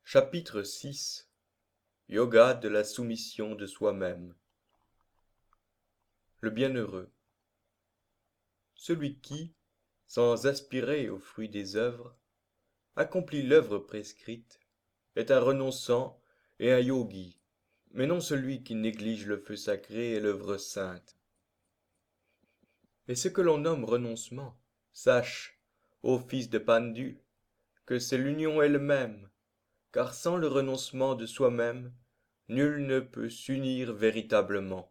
Chapitre 6. Yoga de la soumission de soi-même. Le bienheureux. Celui qui, sans aspirer au fruit des œuvres, accomplit l'œuvre prescrite, est un renonçant et un yogi, mais non celui qui néglige le feu sacré et l'œuvre sainte. Et ce que l'on nomme renoncement, sache, ô fils de Pandu, que c'est l'union elle-même, car sans le renoncement de soi-même, nul ne peut s'unir véritablement.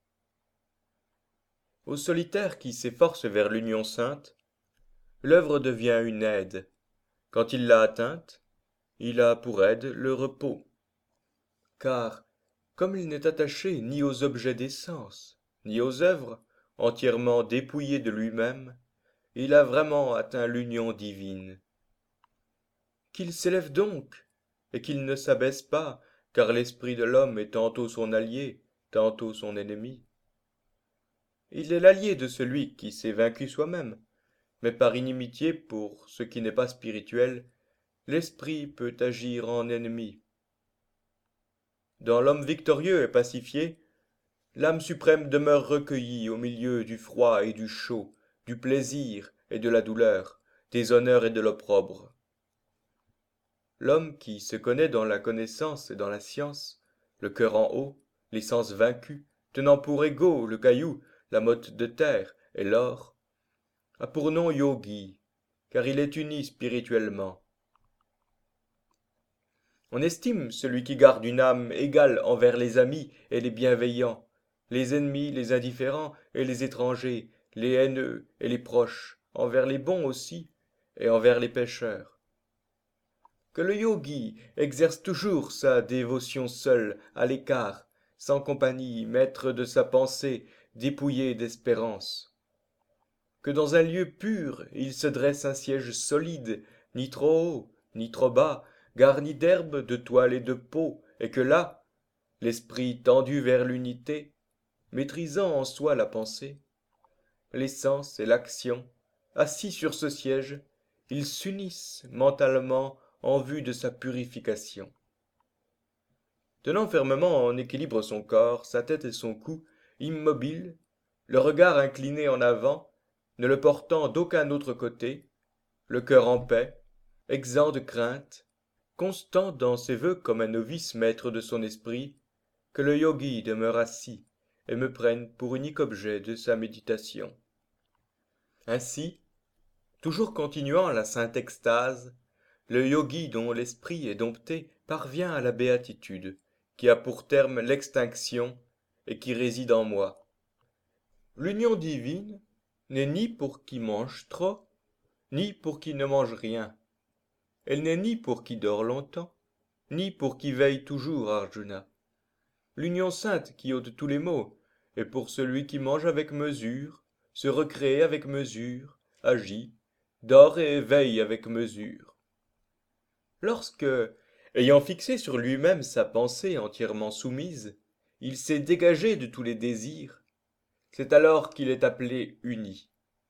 Au solitaire qui s'efforce vers l'union sainte, l'œuvre devient une aide. Quand il l'a atteinte, il a pour aide le repos. Car, comme il n'est attaché ni aux objets des sens, ni aux œuvres, entièrement dépouillé de lui-même, il a vraiment atteint l'union divine. Qu'il s'élève donc, et qu'il ne s'abaisse pas, car l'esprit de l'homme est tantôt son allié, tantôt son ennemi. Il est l'allié de celui qui s'est vaincu soi-même, mais par inimitié pour ce qui n'est pas spirituel, l'esprit peut agir en ennemi. Dans l'homme victorieux et pacifié, l'âme suprême demeure recueillie au milieu du froid et du chaud, du plaisir et de la douleur, des honneurs et de l'opprobre. L'homme qui se connaît dans la connaissance et dans la science, le cœur en haut, les sens vaincus, tenant pour égaux le caillou, la motte de terre et l'or, a pour nom yogi, car il est uni spirituellement. On estime celui qui garde une âme égale envers les amis et les bienveillants, les ennemis, les indifférents et les étrangers, les haineux et les proches, envers les bons aussi et envers les pécheurs. Que le yogi exerce toujours sa dévotion seul, à l'écart, sans compagnie, maître de sa pensée, dépouillé d'espérance. Que dans un lieu pur il se dresse un siège solide, ni trop haut, ni trop bas, garni d'herbes, de toile et de peau, et que là, l'esprit tendu vers l'unité, maîtrisant en soi la pensée, les sens et l'action, assis sur ce siège, ils s'unissent mentalement en vue de sa purification. Tenant fermement en équilibre son corps, sa tête et son cou, immobile, le regard incliné en avant, ne le portant d'aucun autre côté, le cœur en paix, exempt de crainte, constant dans ses vœux comme un novice maître de son esprit, que le yogi demeure assis et me prenne pour unique objet de sa méditation. Ainsi, toujours continuant la sainte extase, le yogi dont l'esprit est dompté parvient à la béatitude, qui a pour terme l'extinction et qui réside en moi. L'union divine n'est ni pour qui mange trop, ni pour qui ne mange rien. Elle n'est ni pour qui dort longtemps, ni pour qui veille toujours, Arjuna. L'union sainte qui ôte tous les maux est pour celui qui mange avec mesure, se recrée avec mesure, agit, dort et veille avec mesure. Lorsque, ayant fixé sur lui-même sa pensée entièrement soumise, il s'est dégagé de tous les désirs, c'est alors qu'il est appelé uni.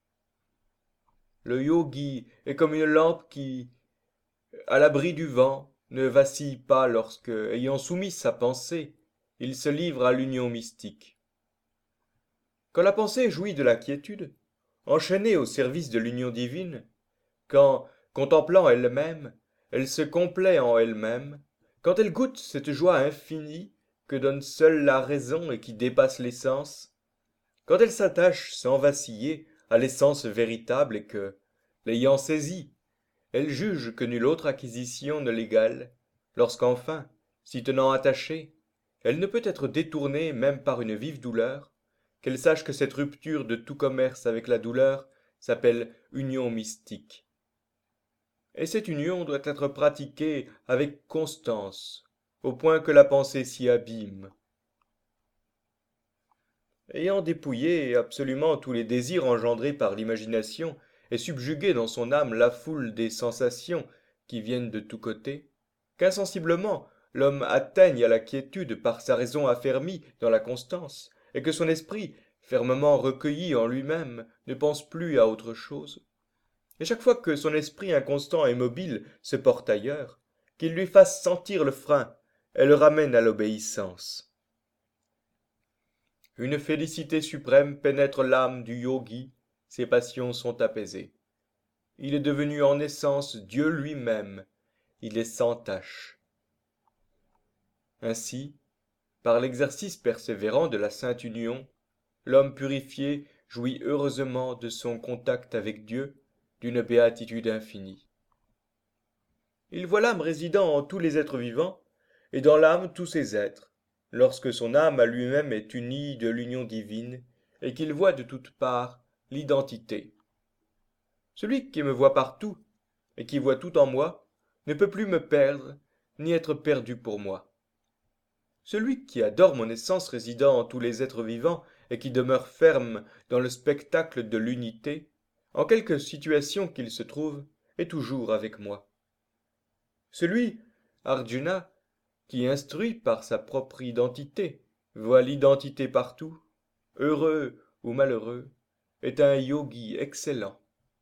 Le yogi est comme une lampe qui, à l'abri du vent, ne vacille pas lorsque, ayant soumis sa pensée, il se livre à l'union mystique. Quand la pensée jouit de la quiétude, enchaînée au service de l'union divine, quand, contemplant elle-même, elle se complaît en elle-même, quand elle goûte cette joie infinie que donne seule la raison et qui dépasse les sens, quand elle s'attache sans vaciller à l'essence véritable et que, l'ayant saisie, elle juge que nulle autre acquisition ne l'égale, lorsqu'enfin, s'y tenant attachée, elle ne peut être détournée même par une vive douleur, qu'elle sache que cette rupture de tout commerce avec la douleur s'appelle union mystique. Et cette union doit être pratiquée avec constance, au point que la pensée s'y abîme. Ayant dépouillé absolument tous les désirs engendrés par l'imagination et subjugué dans son âme la foule des sensations qui viennent de tous côtés, qu'insensiblement l'homme atteigne à la quiétude par sa raison affermie dans la constance, et que son esprit, fermement recueilli en lui-même, ne pense plus à autre chose. Et chaque fois que son esprit inconstant et mobile se porte ailleurs, qu'il lui fasse sentir le frein et le ramène à l'obéissance. Une félicité suprême pénètre l'âme du yogi, ses passions sont apaisées. Il est devenu en essence Dieu lui-même, il est sans tache. Ainsi, par l'exercice persévérant de la sainte union, l'homme purifié jouit heureusement de son contact avec Dieu, d'une béatitude infinie. Il voit l'âme résidant en tous les êtres vivants, et dans l'âme tous ces êtres, lorsque son âme à lui-même est unie de l'union divine, et qu'il voit de toutes parts l'identité. Celui qui me voit partout, et qui voit tout en moi, ne peut plus me perdre, ni être perdu pour moi. Celui qui adore mon essence résidant en tous les êtres vivants, et qui demeure ferme dans le spectacle de l'unité, en quelque situation qu'il se trouve, est toujours avec moi. Celui, Arjuna, qui instruit par sa propre identité, voit l'identité partout, heureux ou malheureux, est un yogi excellent.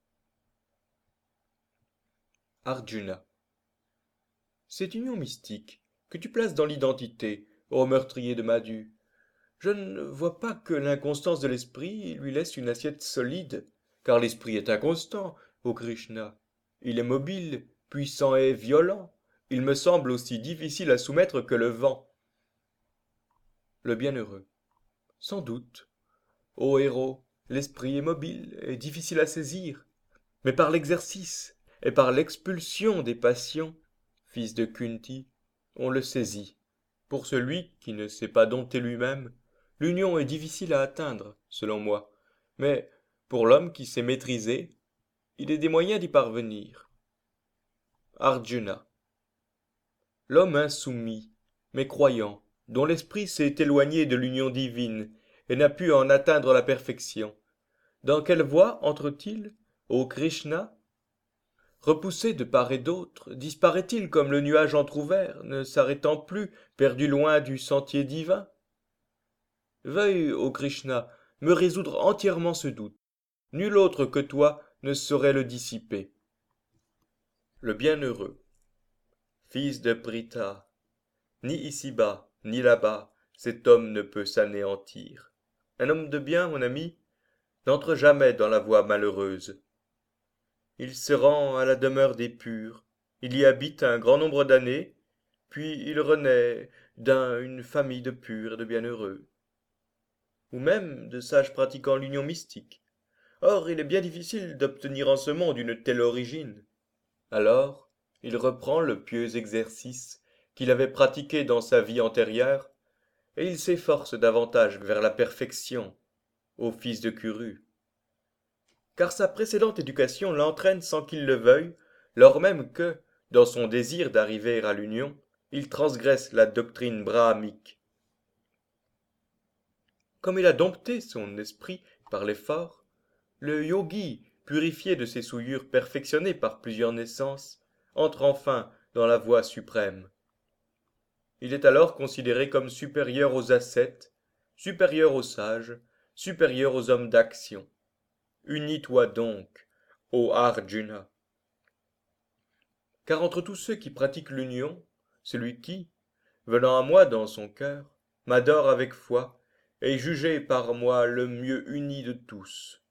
Arjuna. Cette union mystique que tu places dans l'identité, ô meurtrier de Madhu, je ne vois pas que l'inconstance de l'esprit lui laisse une assiette solide, car l'esprit est inconstant, ô Krishna. Il est mobile, puissant et violent. Il me semble aussi difficile à soumettre que le vent. Le bienheureux. Sans doute. Ô héros, l'esprit est mobile et difficile à saisir, mais par l'exercice et par l'expulsion des passions, fils de Kunti, on le saisit. Pour celui qui ne sait pas dompter lui-même, l'union est difficile à atteindre, selon moi, mais pour l'homme qui sait maîtriser, il est des moyens d'y parvenir. Arjuna. L'homme insoumis, mais croyant, dont l'esprit s'est éloigné de l'union divine et n'a pu en atteindre la perfection, dans quelle voie entre-t-il, ô Krishna? Repoussé de part et d'autre, disparaît-il comme le nuage entr'ouvert, ne s'arrêtant plus, perdu loin du sentier divin? Veuille, ô Krishna, me résoudre entièrement ce doute. Nul autre que toi ne saurait le dissiper. Le bienheureux. Fils de Pritha, ni ici-bas, ni là-bas, cet homme ne peut s'anéantir. Un homme de bien, mon ami, n'entre jamais dans la voie malheureuse. Il se rend à la demeure des purs, il y habite un grand nombre d'années, puis il renaît d'une famille de purs et de bienheureux, ou même de sages pratiquant l'union mystique. Or, il est bien difficile d'obtenir en ce monde une telle origine. Alors, il reprend le pieux exercice qu'il avait pratiqué dans sa vie antérieure, et il s'efforce davantage vers la perfection, ô fils de Kuru. Car sa précédente éducation l'entraîne sans qu'il le veuille, lors même que, dans son désir d'arriver à l'union, il transgresse la doctrine brahmique. Comme il a dompté son esprit par l'effort, le yogi, purifié de ses souillures perfectionnées par plusieurs naissances, entre enfin dans la voie suprême. Il est alors considéré comme supérieur aux ascètes, supérieur aux sages, supérieur aux hommes d'action. Unis-toi donc, ô Arjuna. Car entre tous ceux qui pratiquent l'union, celui qui, venant à moi dans son cœur, m'adore avec foi, est jugé par moi le mieux uni de tous.